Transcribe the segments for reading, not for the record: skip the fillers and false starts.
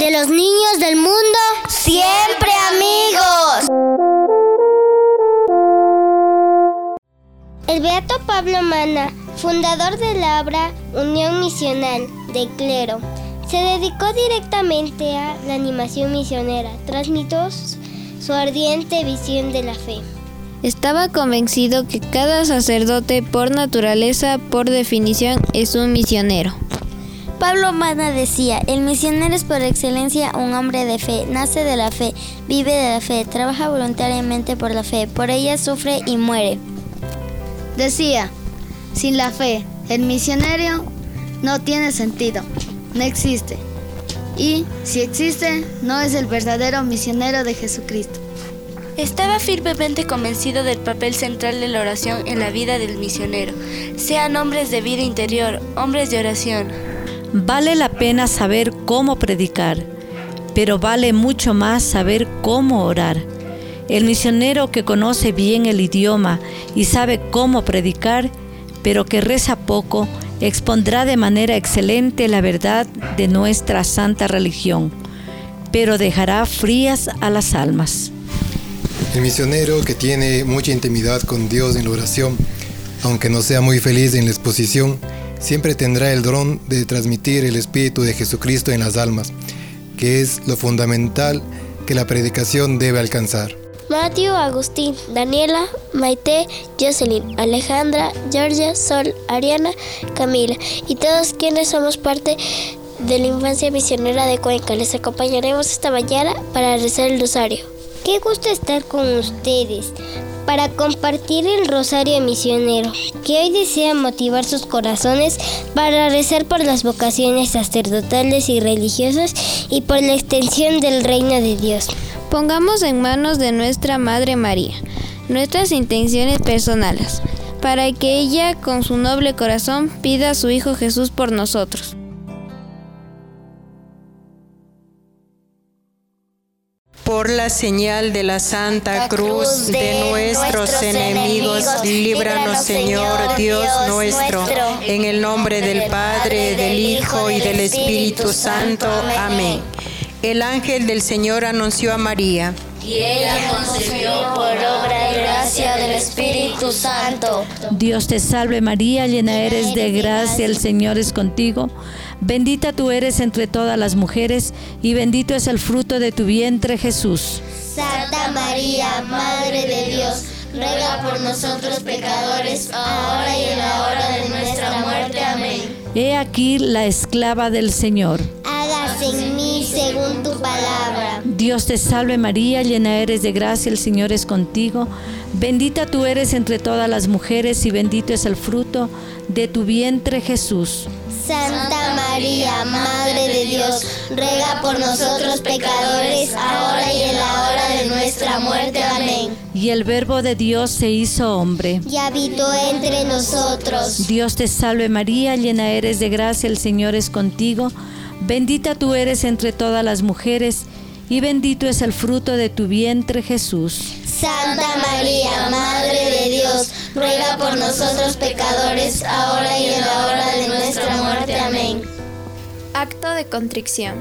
de los niños del mundo, siempre amigos. El beato Pablo Mana, fundador de la obra Unión Misional de Clero, se dedicó directamente a la animación misionera, transmitió su ardiente visión de la fe. Estaba convencido que cada sacerdote, por naturaleza, por definición, es un misionero. Pablo Mana decía, el misionero es por excelencia un hombre de fe, nace de la fe, vive de la fe, trabaja voluntariamente por la fe, por ella sufre y muere. Decía, sin la fe, el misionero no tiene sentido, no existe. Y si existe, no es el verdadero misionero de Jesucristo. Estaba firmemente convencido del papel central de la oración en la vida del misionero. Sean hombres de vida interior, hombres de oración. Vale la pena saber cómo predicar, pero vale mucho más saber cómo orar. El misionero que conoce bien el idioma y sabe cómo predicar, pero que reza poco, expondrá de manera excelente la verdad de nuestra santa religión, pero dejará frías a las almas. El misionero que tiene mucha intimidad con Dios en la oración, aunque no sea muy feliz en la exposición, siempre tendrá el don de transmitir el Espíritu de Jesucristo en las almas, que es lo fundamental que la predicación debe alcanzar. Matthew, Agustín, Daniela, Maite, Jocelyn, Alejandra, Georgia, Sol, Ariana, Camila y todos quienes somos parte de la infancia misionera de Cuenca. Les acompañaremos esta mañana para rezar el rosario. Qué gusto estar con ustedes para compartir el rosario misionero, que hoy desea motivar sus corazones para rezar por las vocaciones sacerdotales y religiosas y por la extensión del reino de Dios. Pongamos en manos de nuestra Madre María nuestras intenciones personales, para que ella, con su noble corazón, pida a su Hijo Jesús por nosotros. Por la señal de la Santa Cruz de nuestros enemigos, líbranos, Señor Dios nuestro, en el nombre del Padre, del Hijo y del Espíritu Santo. Amén. El ángel del Señor anunció a María, y ella concibió por obra y gracia del Espíritu Santo. Dios te salve María, llena eres de gracia, el Señor es contigo. Bendita tú eres entre todas las mujeres, y bendito es el fruto de tu vientre, Jesús. Santa María, Madre de Dios, ruega por nosotros pecadores, ahora y en la hora de nuestra muerte. Amén. He aquí la esclava del Señor. Hágase en mí según tu palabra. Dios te salve María, llena eres de gracia, el Señor es contigo. Bendita tú eres entre todas las mujeres, y bendito es el fruto de tu vientre, Jesús. Santa María, Madre de Dios, ruega por nosotros pecadores, ahora y en la hora de nuestra muerte. Amén. Y el Verbo de Dios se hizo hombre y habitó entre nosotros. Dios te salve María, llena eres de gracia, el Señor es contigo. Bendita tú eres entre todas las mujeres, y bendito es el fruto de tu vientre, Jesús. Santa María, Madre de Dios, ruega por nosotros pecadores, ahora y en la hora de nuestra muerte. Amén. Acto de contrición.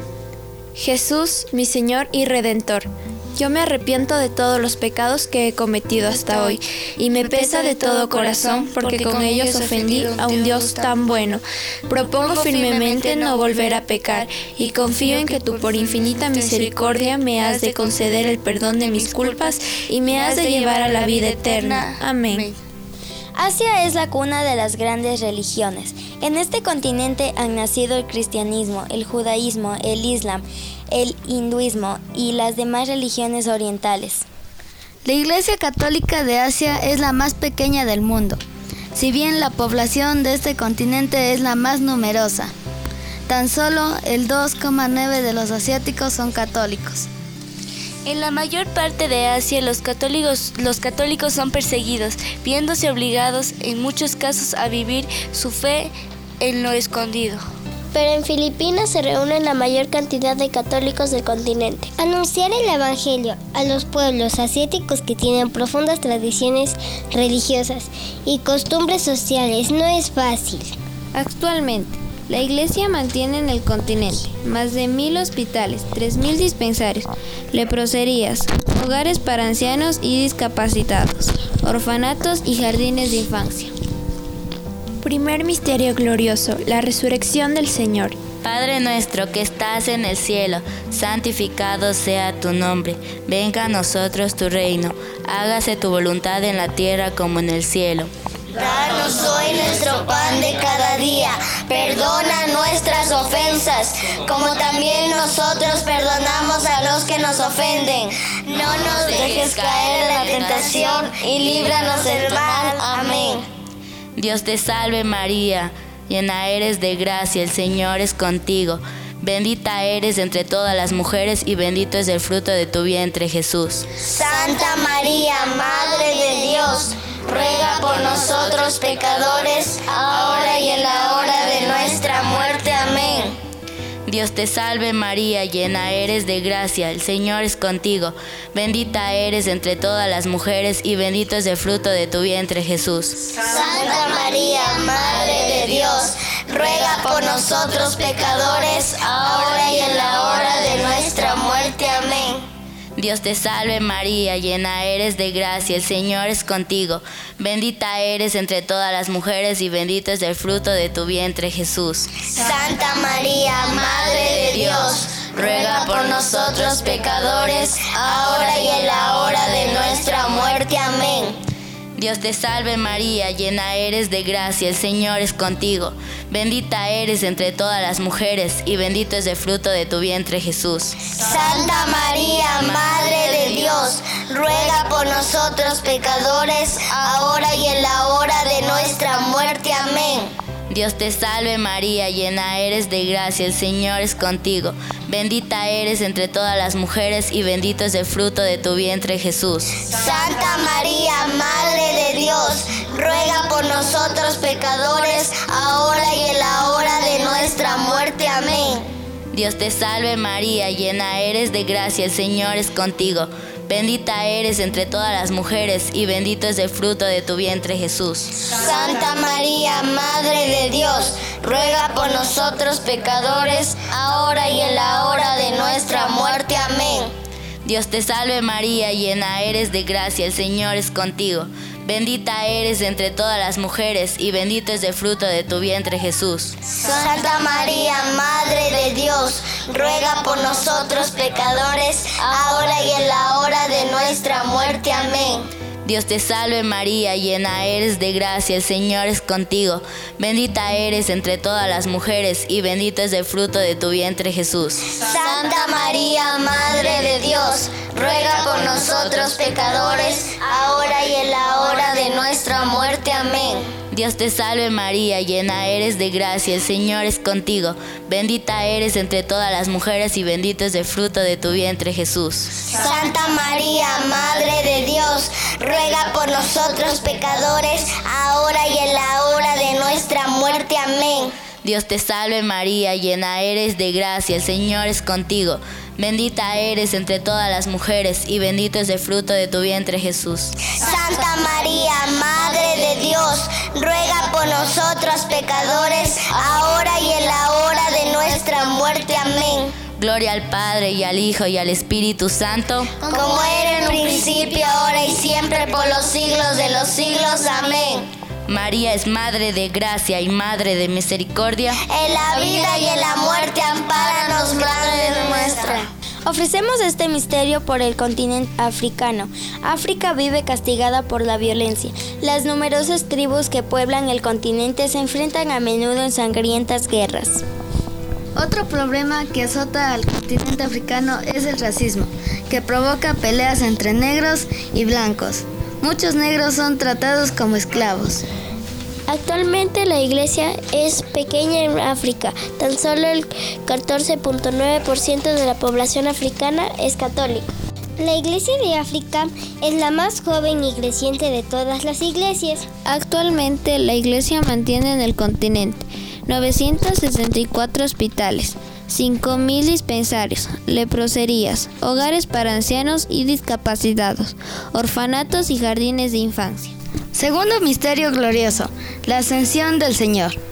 Jesús, mi Señor y Redentor, yo me arrepiento de todos los pecados que he cometido hasta hoy, y me pesa de todo corazón porque con ellos ofendí a un Dios tan bueno. Propongo firmemente no volver a pecar, y confío en que tú por infinita misericordia me has de conceder el perdón de mis culpas y me has de llevar a la vida eterna. Amén. Asia es la cuna de las grandes religiones. En este continente han nacido el cristianismo, el judaísmo, el islam, el hinduismo y las demás religiones orientales. La Iglesia Católica de Asia es la más pequeña del mundo, si bien la población de este continente es la más numerosa. Tan solo el 2,9% de los asiáticos son católicos. En la mayor parte de Asia, los católicos son perseguidos, viéndose obligados en muchos casos a vivir su fe en lo escondido. Pero en Filipinas se reúnen la mayor cantidad de católicos del continente. Anunciar el Evangelio a los pueblos asiáticos que tienen profundas tradiciones religiosas y costumbres sociales no es fácil. Actualmente, La Iglesia mantiene en el continente más de 1,000 hospitales, 3,000 dispensarios, leproserías, hogares para ancianos y discapacitados, orfanatos y jardines de infancia. Primer misterio glorioso, la resurrección del Señor. Padre nuestro que estás en el cielo, santificado sea tu nombre. Venga a nosotros tu reino. Hágase tu voluntad en la tierra como en el cielo. Danos hoy nuestro pan de cada día. Perdona nuestras ofensas, como también nosotros perdonamos a los que nos ofenden. No nos dejes caer en la tentación y líbranos del mal. Amén. Dios te salve María, llena eres de gracia, el Señor es contigo. Bendita eres entre todas las mujeres y bendito es el fruto de tu vientre, Jesús. Santa María, Madre de Dios, ruega por nosotros pecadores, ahora y en la hora de nuestra muerte. Amén. Dios te salve María, llena eres de gracia, el Señor es contigo. Bendita eres entre todas las mujeres y bendito es el fruto de tu vientre, Jesús. Santa María, Madre de Dios, ruega por nosotros pecadores, ahora y en la hora de nuestra muerte. Amén. Dios te salve María, llena eres de gracia, el Señor es contigo. Bendita eres entre todas las mujeres y bendito es el fruto de tu vientre, Jesús. Santa María, Madre de Dios, ruega por nosotros pecadores, ahora y en la hora de nuestra muerte. Amén. Dios te salve María, llena eres de gracia, el Señor es contigo. Bendita eres entre todas las mujeres y bendito es el fruto de tu vientre, Jesús. Santa María, Madre de Dios, ruega por nosotros pecadores, ahora y en la hora de nuestra muerte. Amén. Dios te salve María, llena eres de gracia, el Señor es contigo. Bendita eres entre todas las mujeres y bendito es el fruto de tu vientre, Jesús. Santa María, Madre de Dios, ruega por nosotros pecadores, ahora y en la hora de nuestra muerte. Amén. Dios te salve María, llena eres de gracia, el Señor es contigo. Bendita eres entre todas las mujeres y bendito es el fruto de tu vientre, Jesús. Santa María, Madre de Dios, ruega por nosotros pecadores, ahora y en la hora de nuestra muerte. Amén. Dios te salve María, llena eres de gracia, el Señor es contigo. Bendita eres entre todas las mujeres y bendito es el fruto de tu vientre, Jesús. Santa María, Madre de Dios, ruega por nosotros pecadores, ahora y en la hora de nuestra muerte. Amén. Dios te salve María, llena eres de gracia, el Señor es contigo. Bendita eres entre todas las mujeres y bendito es el fruto de tu vientre, Jesús. Santa María, Madre de Dios, ruega por nosotros pecadores, ahora y en la hora de nuestra muerte. Amén. Dios te salve María, llena eres de gracia, el Señor es contigo. Bendita eres entre todas las mujeres y bendito es el fruto de tu vientre, Jesús. Santa María, Madre de Dios, ruega por nosotros pecadores, ahora y en la hora de nuestra muerte. Amén. Dios te salve María, llena eres de gracia, el Señor es contigo. Bendita eres entre todas las mujeres y bendito es el fruto de tu vientre, Jesús. Santa María, Madre de Dios, ruega por nosotros pecadores, ahora y en la hora de nuestra muerte. Amén. Gloria al Padre y al Hijo y al Espíritu Santo, como era en un principio, ahora y siempre, por los siglos de los siglos. Amén. María es Madre de gracia y Madre de misericordia. En la vida y en la muerte, ampáranos, Madre nuestra. Ofrecemos este misterio por el continente africano. África vive castigada por la violencia. Las numerosas tribus que pueblan el continente se enfrentan a menudo en sangrientas guerras. Otro problema que azota al continente africano es el racismo, que provoca peleas entre negros y blancos. Muchos negros son tratados como esclavos. Actualmente la iglesia es pequeña en África. Tan solo el 14.9% de la población africana es católica. La iglesia de África es la más joven y creciente de todas las iglesias. Actualmente la iglesia mantiene en el continente 964 hospitales, 5,000 dispensarios, leproserías, hogares para ancianos y discapacitados, orfanatos y jardines de infancia. Segundo misterio glorioso, la ascensión del Señor.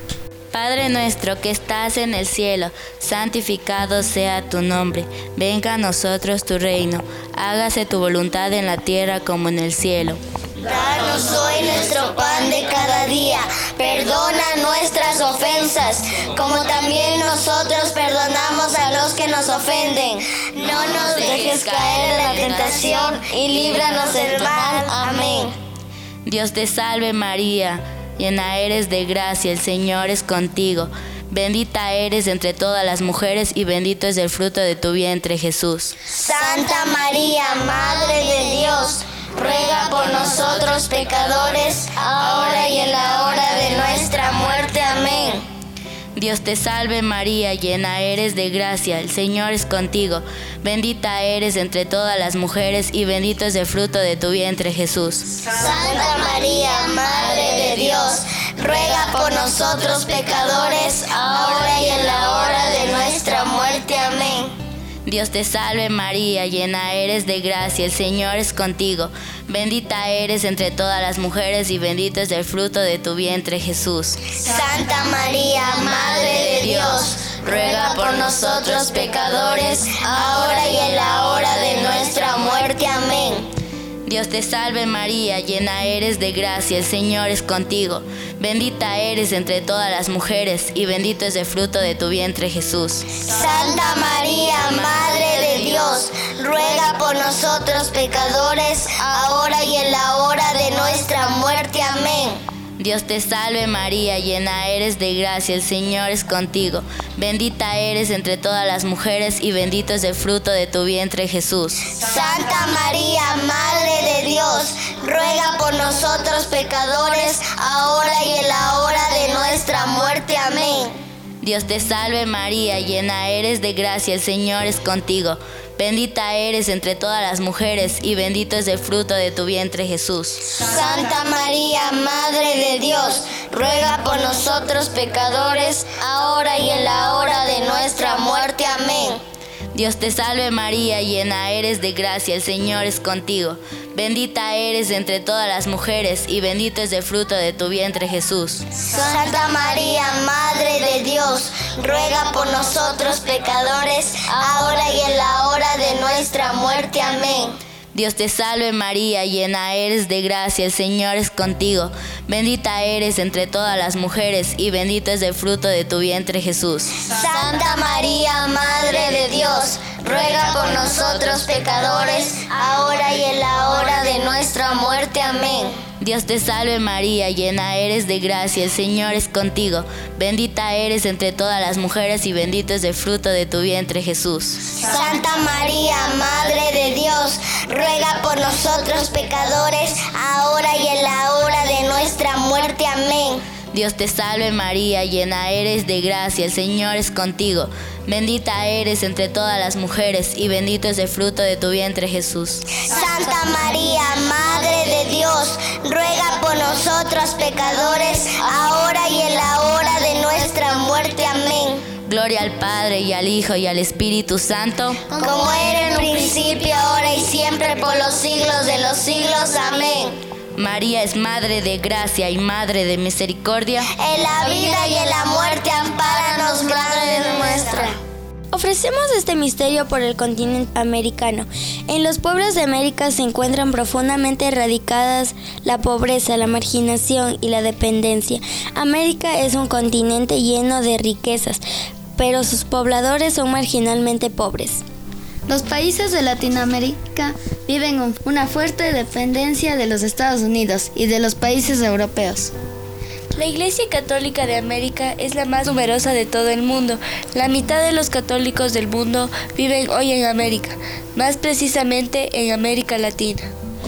Padre nuestro que estás en el cielo, santificado sea tu nombre. Venga a nosotros tu reino. Hágase tu voluntad en la tierra como en el cielo. Danos hoy nuestro pan de cada día. Perdona nuestras ofensas, como también nosotros perdonamos a los que nos ofenden. No nos dejes caer en la tentación y líbranos del mal. Amén. Dios te salve María, llena eres de gracia, el Señor es contigo. Bendita eres entre todas las mujeres y bendito es el fruto de tu vientre, Jesús. Santa María, Madre de Dios, ruega por nosotros pecadores, ahora y en la hora de nuestra muerte. Amén. Dios te salve María, llena eres de gracia, el Señor es contigo. Bendita eres entre todas las mujeres y bendito es el fruto de tu vientre, Jesús. Santa María, Madre de Dios, ruega por nosotros pecadores, ahora y en la hora de nuestra muerte. Amén. Dios te salve María, llena eres de gracia, el Señor es contigo. Bendita eres entre todas las mujeres y bendito es el fruto de tu vientre, Jesús. Santa María, Madre de Dios, ruega por nosotros pecadores, ahora y en la hora de nuestra muerte. Amén. Dios te salve María, llena eres de gracia, el Señor es contigo. Bendita eres entre todas las mujeres y bendito es el fruto de tu vientre, Jesús. Santa María, Madre de Dios, ruega por nosotros pecadores, ahora y en la hora de nuestra muerte. Amén. Dios te salve María, llena eres de gracia, el Señor es contigo. Bendita eres entre todas las mujeres y bendito es el fruto de tu vientre, Jesús. Santa María, Madre de Dios, ruega por nosotros pecadores, ahora y en la hora de nuestra muerte. Amén. Dios te salve María, llena eres de gracia, el Señor es contigo. Bendita eres entre todas las mujeres y bendito es el fruto de tu vientre, Jesús. Santa María, Madre de Dios, ruega por nosotros pecadores, ahora y en la hora de nuestra muerte. Amén. Dios te salve María, llena eres de gracia, el Señor es contigo. Bendita eres entre todas las mujeres y bendito es el fruto de tu vientre, Jesús. Santa María, Madre de Dios, ruega por nosotros pecadores, ahora y en la hora de nuestra muerte. Amén. Dios te salve María, llena eres de gracia, el Señor es contigo. Bendita eres entre todas las mujeres y bendito es el fruto de tu vientre, Jesús. Santa María, Madre de Dios, ruega por nosotros pecadores, ahora y en la hora de nuestra muerte. Amén. Dios te salve María, llena eres de gracia, el Señor es contigo. Bendita eres entre todas las mujeres y bendito es el fruto de tu vientre, Jesús. Santa María, Madre de Dios, ruega por nosotros pecadores, ahora y en la hora de nuestra muerte. Amén. Dios te salve María, llena eres de gracia, el Señor es contigo. Bendita eres entre todas las mujeres y bendito es el fruto de tu vientre, Jesús. Santa María, Madre de Dios, ruega por nosotros pecadores, ahora y en la hora de nuestra muerte. Amén. Gloria al Padre y al Hijo y al Espíritu Santo, como era en principio, ahora y siempre, por los siglos de los siglos. Amén. María es Madre de gracia y Madre de misericordia. En la vida y en la muerte, ampáranos, Madre nuestra. Ofrecemos este misterio por el continente americano. En los pueblos de América se encuentran profundamente erradicadas la pobreza, la marginación y la dependencia. América es un continente lleno de riquezas, pero sus pobladores son marginalmente pobres. Los países de Latinoamérica viven con una fuerte dependencia de los Estados Unidos y de los países europeos. La Iglesia Católica de América es la más numerosa de todo el mundo. La mitad de los católicos del mundo viven hoy en América, más precisamente en América Latina.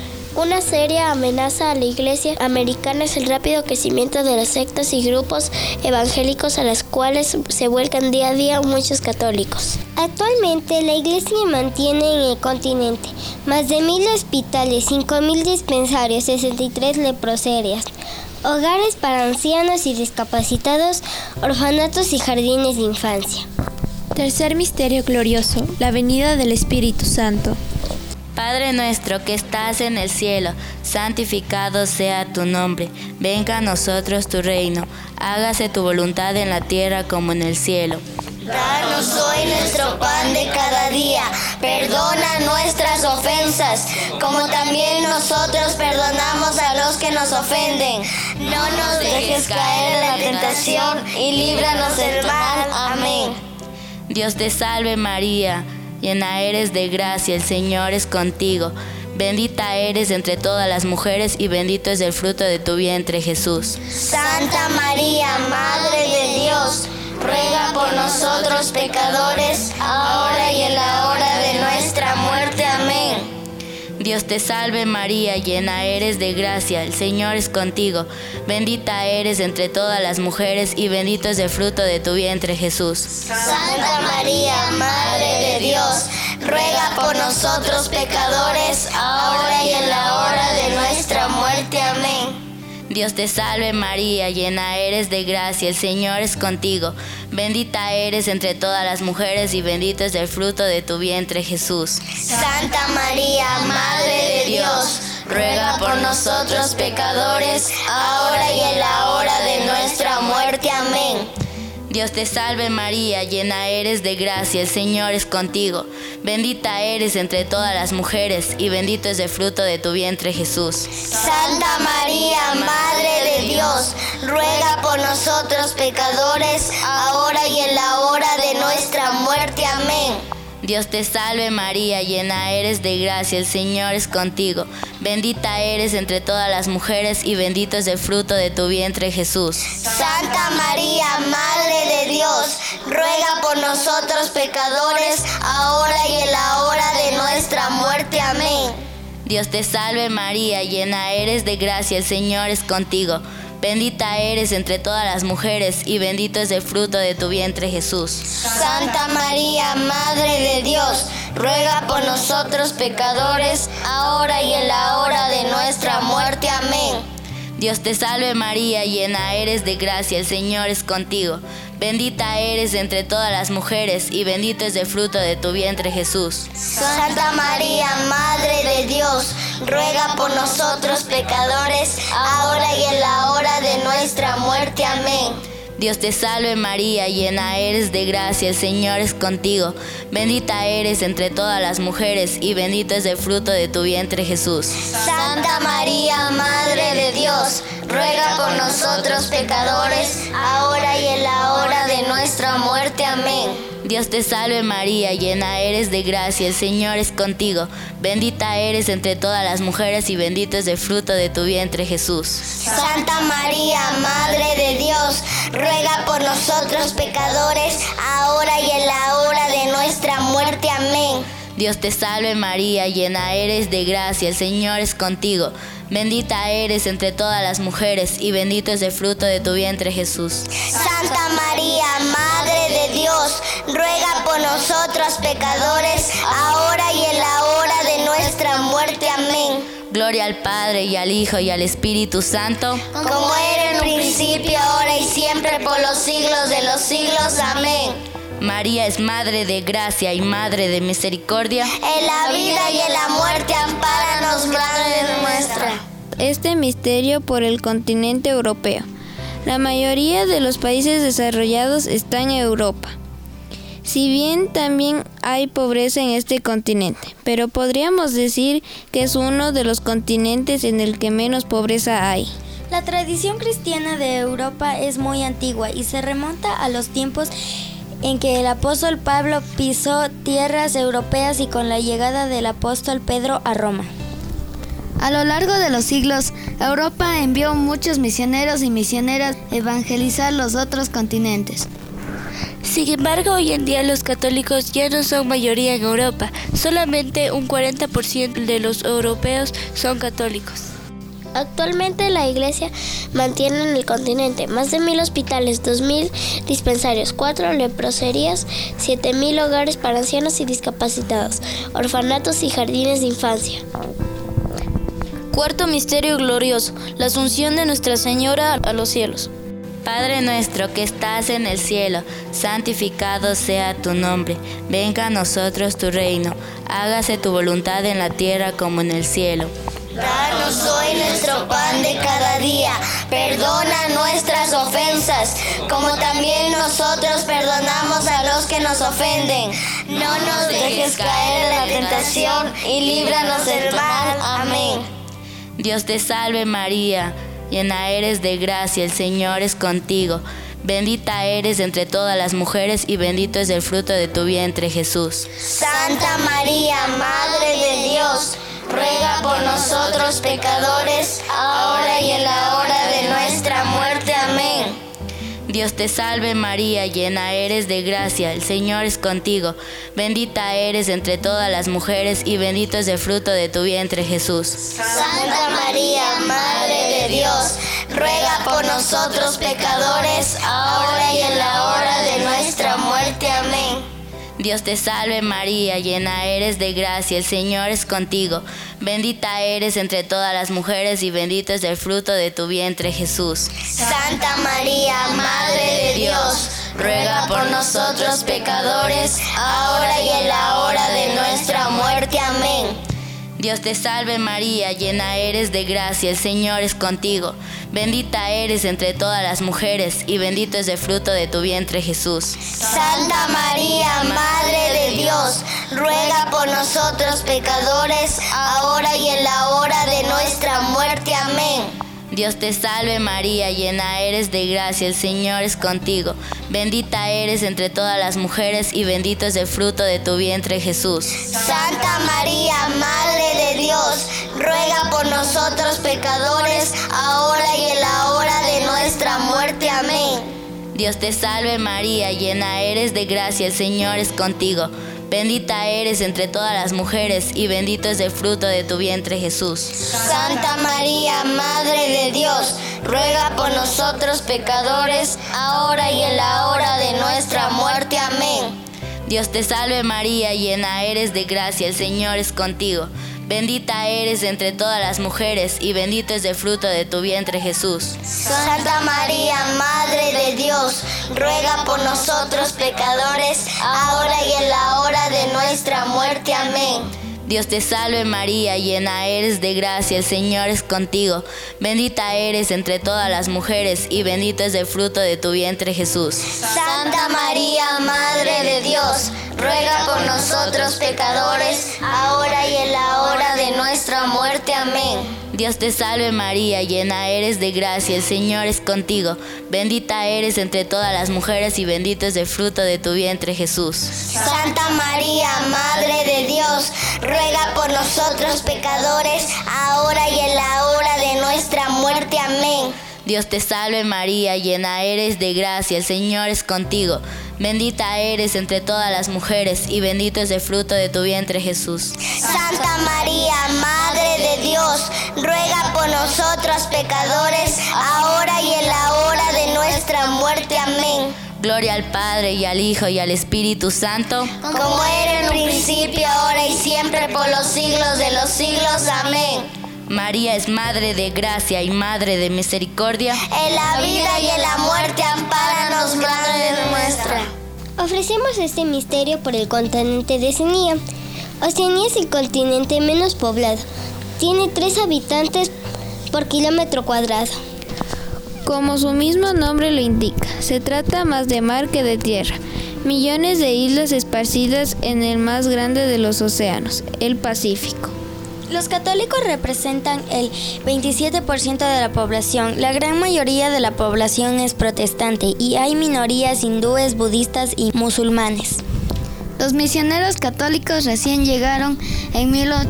Una seria amenaza a la Iglesia americana es el rápido crecimiento de las sectas y grupos evangélicos a las cuales se vuelcan día a día muchos católicos. Actualmente la Iglesia mantiene en el continente más de 1,000 hospitales, 5,000 dispensarios, 63 leproserias, hogares para ancianos y discapacitados, orfanatos y jardines de infancia. Tercer misterio glorioso, la venida del Espíritu Santo. Padre nuestro que estás en el cielo, santificado sea tu nombre. Venga a nosotros tu reino. Hágase tu voluntad en la tierra como en el cielo. Danos hoy nuestro pan de cada día. Perdona nuestras ofensas, como también nosotros perdonamos a los que nos ofenden. No nos dejes caer en la tentación y líbranos del mal. Amén. Dios te salve María, llena eres de gracia, el Señor es contigo. Bendita eres entre todas las mujeres y bendito es el fruto de tu vientre, Jesús. Santa María, Madre de Dios, ruega por nosotros pecadores, ahora y en la hora de nuestra muerte. Amén. Dios te salve María, llena eres de gracia, el Señor es contigo. Bendita eres entre todas las mujeres y bendito es el fruto de tu vientre, Jesús. Santa María, Madre de Dios, ruega por nosotros pecadores, ahora y en la hora de nuestra muerte. Amén. Dios te salve María, llena eres de gracia, el Señor es contigo. Bendita eres entre todas las mujeres y bendito es el fruto de tu vientre, Jesús. Santa María, Madre de Dios, ruega por nosotros pecadores, ahora y en la hora de nuestra muerte. Amén. Dios te salve María, llena eres de gracia, el Señor es contigo. Bendita eres entre todas las mujeres y bendito es el fruto de tu vientre, Jesús. Santa María, Madre de Dios, ruega por nosotros pecadores, ahora y en la hora de nuestra muerte. Amén. Dios te salve María, llena eres de gracia, el Señor es contigo. Bendita eres entre todas las mujeres y bendito es el fruto de tu vientre, Jesús. Santa María, Madre de Dios, ruega por nosotros pecadores, ahora y en la hora de nuestra muerte. Amén. Dios te salve María, llena eres de gracia, el Señor es contigo. Bendita eres entre todas las mujeres y bendito es el fruto de tu vientre, Jesús. Santa María, Madre de Dios, ruega por nosotros pecadores, ahora y en la hora de nuestra muerte. Amén. Dios te salve María, llena eres de gracia, el Señor es contigo. Bendita eres entre todas las mujeres y bendito es el fruto de tu vientre, Jesús. Santa María, Madre de Dios, ruega por nosotros pecadores, ahora y en la hora de nuestra muerte. Amén. Dios te salve María, llena eres de gracia, el Señor es contigo. Bendita eres entre todas las mujeres y bendito es el fruto de tu vientre, Jesús. Santa María, Madre de Dios, ruega por nosotros pecadores, ahora y en la hora de nuestra muerte. Amén. Dios te salve María, llena eres de gracia, el Señor es contigo. Bendita eres entre todas las mujeres y bendito es el fruto de tu vientre, Jesús. Santa María, Madre de Dios, ruega por nosotros pecadores, ahora y en la hora de nuestra muerte. Amén. Dios te salve María, llena eres de gracia, el Señor es contigo. Bendita eres entre todas las mujeres y bendito es el fruto de tu vientre, Jesús. Santa María, Madre de Dios, ruega por nosotros pecadores, ahora y en la hora de nuestra muerte. Amén. Gloria al Padre y al Hijo y al Espíritu Santo, como era en un principio, ahora y siempre, por los siglos de los siglos. Amén. María es Madre de gracia y Madre de misericordia. En la vida y en la muerte, ampáranos, Madre nuestra. Este misterio por el continente europeo. La mayoría de los países desarrollados están en Europa. Si bien también hay pobreza en este continente, pero podríamos decir que es uno de los continentes en el que menos pobreza hay. La tradición cristiana de Europa es muy antigua y se remonta a los tiempos en que el apóstol Pablo pisó tierras europeas y con la llegada del apóstol Pedro a Roma. A lo largo de los siglos, Europa envió muchos misioneros y misioneras a evangelizar los otros continentes. Sin embargo, hoy en día los católicos ya no son mayoría en Europa. Solamente un 40% de los europeos son católicos. Actualmente la Iglesia mantiene en el continente más de 1,000 hospitales, 2,000 dispensarios, 4 leproserías, 7,000 hogares para ancianos y discapacitados, orfanatos y jardines de infancia. Cuarto misterio glorioso, la asunción de Nuestra Señora a los cielos. Padre nuestro que estás en el cielo, santificado sea tu nombre. Venga a nosotros tu reino. Hágase tu voluntad en la tierra como en el cielo. Danos hoy nuestro pan de cada día. Perdona nuestras ofensas, como también nosotros perdonamos a los que nos ofenden. No nos dejes caer en la tentación y líbranos del mal. Amén. Dios te salve María, llena eres de gracia, el Señor es contigo. Bendita eres entre todas las mujeres y bendito es el fruto de tu vientre, Jesús. Santa María, Madre de Dios, ruega por nosotros pecadores, ahora y en la hora de nuestra muerte. Amén. Dios te salve María, llena eres de gracia, el Señor es contigo. Bendita eres entre todas las mujeres y bendito es el fruto de tu vientre, Jesús. Santa María, Madre de Dios, ruega por nosotros pecadores, ahora y en la hora de nuestra muerte. Amén. Dios te salve María, llena eres de gracia, el Señor es contigo. Bendita eres entre todas las mujeres y bendito es el fruto de tu vientre, Jesús. Santa María, Madre de Dios, ruega por nosotros pecadores, ahora y en la hora de nuestra muerte. Amén. Dios te salve María, llena eres de gracia, el Señor es contigo. Bendita eres entre todas las mujeres y bendito es el fruto de tu vientre, Jesús. Santa María, Madre de Dios, ruega por nosotros pecadores, ahora y en la hora de nuestra muerte. Amén. Dios te salve María, llena eres de gracia, el Señor es contigo. Bendita eres entre todas las mujeres y bendito es el fruto de tu vientre, Jesús. Santa María, Madre de Dios, ruega por nosotros pecadores, ahora y en la hora de nuestra muerte. Amén. Dios te salve María, llena eres de gracia, el Señor es contigo. Bendita eres entre todas las mujeres y bendito es el fruto de tu vientre, Jesús. Santa María, Madre de Dios, ruega por nosotros pecadores, ahora y en la hora de nuestra muerte. Amén. Dios te salve María, llena eres de gracia, el Señor es contigo. Bendita eres entre todas las mujeres y bendito es el fruto de tu vientre, Jesús. Santa María, Madre de Dios, ruega por nosotros pecadores, ahora y en la hora de nuestra muerte. Amén. Dios te salve María, llena eres de gracia, el Señor es contigo. Bendita eres entre todas las mujeres y bendito es el fruto de tu vientre, Jesús. Santa María, Madre de Dios, ruega por nosotros pecadores, ahora y en la hora de nuestra muerte. Amén. Dios te salve María, llena eres de gracia, el Señor es contigo. Bendita eres entre todas las mujeres y bendito es el fruto de tu vientre, Jesús. Santa María, Madre de Dios, ruega por nosotros pecadores, ahora y en la hora de nuestra muerte. Amén. Dios te salve María, llena eres de gracia, el Señor es contigo. Bendita eres entre todas las mujeres y bendito es el fruto de tu vientre, Jesús. Santa María, Madre de Dios, ruega por nosotros pecadores, ahora y en la hora de nuestra muerte. Amén. Gloria al Padre y al Hijo y al Espíritu Santo, como era en principio, ahora y siempre, por los siglos de los siglos. Amén. María es Madre de gracia y Madre de misericordia. En la vida y en la muerte, ampáranos, Madre nuestra. Ofrecemos este misterio por el continente de Oceanía. Oceanía es el continente menos poblado. Tiene 3 habitantes por kilómetro cuadrado. Como su mismo nombre lo indica, se trata más de mar que de tierra. Millones de islas esparcidas en el más grande de los océanos, el Pacífico. Los católicos representan el 27% de la población. La gran mayoría de la población es protestante y hay minorías hindúes, budistas y musulmanes. Los misioneros católicos recién llegaron en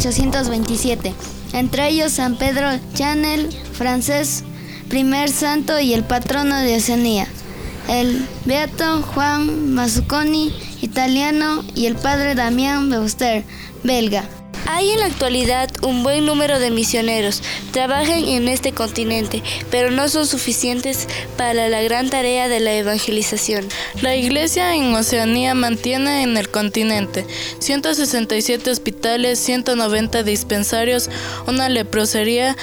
1827, entre ellos San Pedro Chanel, francés, primer santo y el patrono de Oceanía, el beato Juan Mazzuconi, italiano, y el padre Damián Beuster, belga. Hay en la actualidad un buen número de misioneros, trabajan en este continente, pero no son suficientes para la gran tarea de la evangelización. La Iglesia en Oceanía mantiene en el continente 167 hospitales, 190 dispensarios, una leprosería,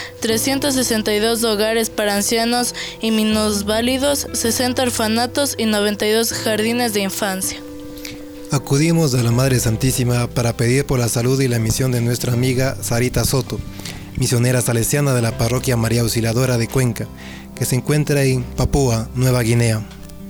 362 hogares para ancianos y minusválidos, 60 orfanatos y 92 jardines de infancia. Acudimos a la Madre Santísima para pedir por la salud y la misión de nuestra amiga Sarita Soto, misionera salesiana de la Parroquia María Auxiliadora de Cuenca, que se encuentra en Papúa Nueva Guinea.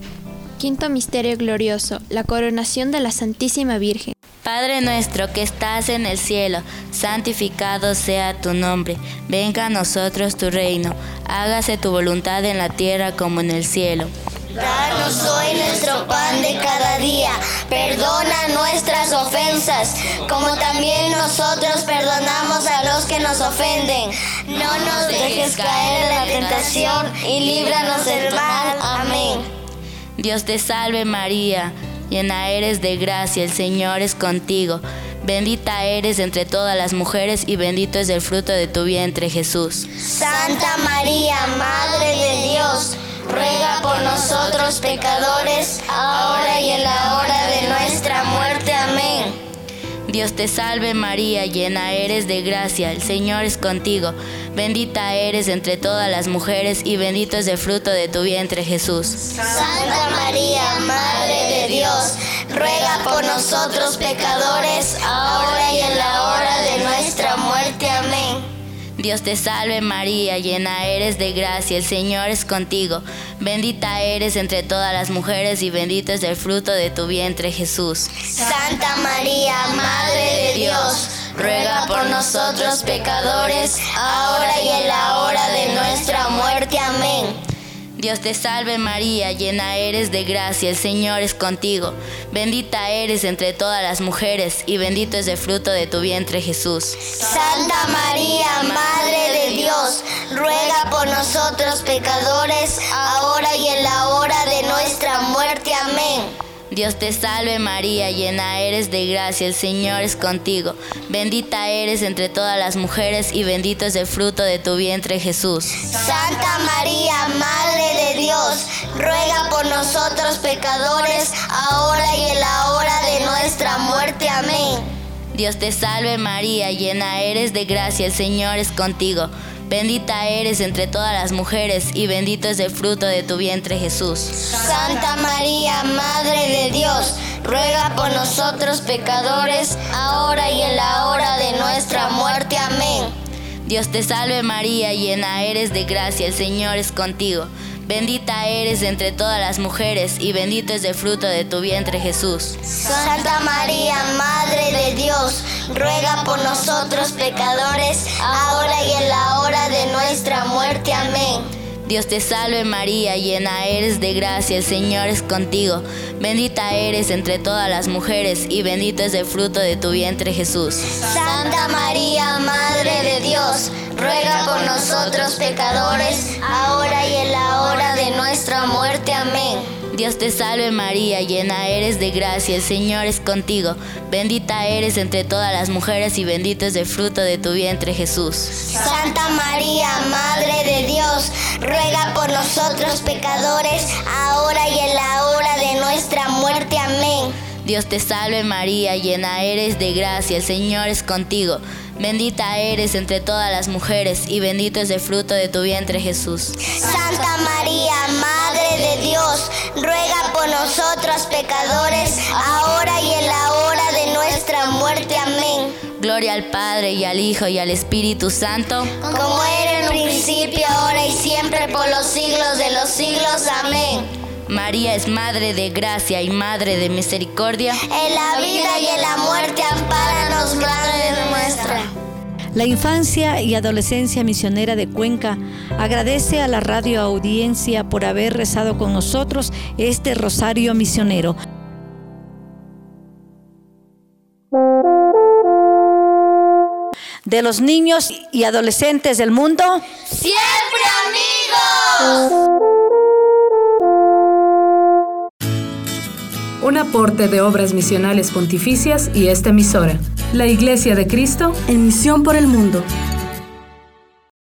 Quinto misterio glorioso, la coronación de la Santísima Virgen. Padre nuestro que estás en el cielo, santificado sea tu nombre. Venga a nosotros tu reino. Hágase tu voluntad en la tierra como en el cielo. Danos hoy nuestro pan de cada día. Perdona nuestras ofensas, como también nosotros perdonamos a los que nos ofenden. No nos dejes caer en la tentación y líbranos del mal. Amén. Dios te salve María, llena eres de gracia, el Señor es contigo. Bendita eres entre todas las mujeres y bendito es el fruto de tu vientre, Jesús. Santa María, Madre de Dios, ruega por nosotros pecadores, ahora y en la hora de nuestra muerte. Amén. Dios te salve María, llena eres de gracia, el Señor es contigo. Bendita eres entre todas las mujeres y bendito es el fruto de tu vientre, Jesús. Santa María, Madre de Dios, ruega por nosotros pecadores, ahora y en la hora de nuestra muerte. Amén. Dios te salve María, llena eres de gracia, el Señor es contigo. Bendita eres entre todas las mujeres y bendito es el fruto de tu vientre, Jesús. Santa María, Madre de Dios, ruega por nosotros pecadores, ahora y en la hora de nuestra muerte. Amén. Dios te salve María, llena eres de gracia, el Señor es contigo. Bendita eres entre todas las mujeres y bendito es el fruto de tu vientre, Jesús. Santa María, Madre de Dios, ruega por nosotros pecadores, ahora y en la hora de nuestra muerte. Amén. Dios te salve María, llena eres de gracia, el Señor es contigo. Bendita eres entre todas las mujeres y bendito es el fruto de tu vientre, Jesús. Santa María, Madre de Dios, ruega por nosotros pecadores, ahora y en la hora de nuestra muerte. Amén. Dios te salve María, llena eres de gracia, el Señor es contigo. Bendita eres entre todas las mujeres y bendito es el fruto de tu vientre, Jesús. Santa María, Madre de Dios, ruega por nosotros pecadores, ahora y en la hora de nuestra muerte. Amén. Dios te salve María, llena eres de gracia, el Señor es contigo. Bendita eres entre todas las mujeres y bendito es el fruto de tu vientre, Jesús. Santa María, Madre de Dios, ruega por nosotros pecadores, ahora y en la hora de nuestra muerte. Amén. Dios te salve María, llena eres de gracia, el Señor es contigo. Bendita eres entre todas las mujeres y bendito es el fruto de tu vientre, Jesús. Santa María, Madre de Dios, ruega por nosotros pecadores, ahora y en la hora de nuestra muerte. Amén. Dios te salve María, llena eres de gracia, el Señor es contigo. Bendita eres entre todas las mujeres y bendito es el fruto de tu vientre, Jesús. Santa María, Madre de Dios, ruega por nosotros pecadores, ahora y en la hora de nuestra muerte. Amén. Dios te salve María, llena eres de gracia, el Señor es contigo. Bendita eres entre todas las mujeres y bendito es el fruto de tu vientre, Jesús. Santa María, Madre de Dios, ruega por nosotros pecadores, ahora y en la hora de nuestra muerte. Amén. Gloria al Padre y al Hijo y al Espíritu Santo, como era en un principio, ahora y siempre, por los siglos de los siglos. Amén. María es Madre de gracia y Madre de misericordia. En la vida y en la muerte, ampáranos, Madre nuestra. La infancia y adolescencia misionera de Cuenca agradece a la radio audiencia por haber rezado con nosotros este rosario misionero. De los niños y adolescentes del mundo, ¡siempre amigos! Un aporte de Obras Misionales Pontificias y esta emisora. La Iglesia de Cristo en misión por el mundo.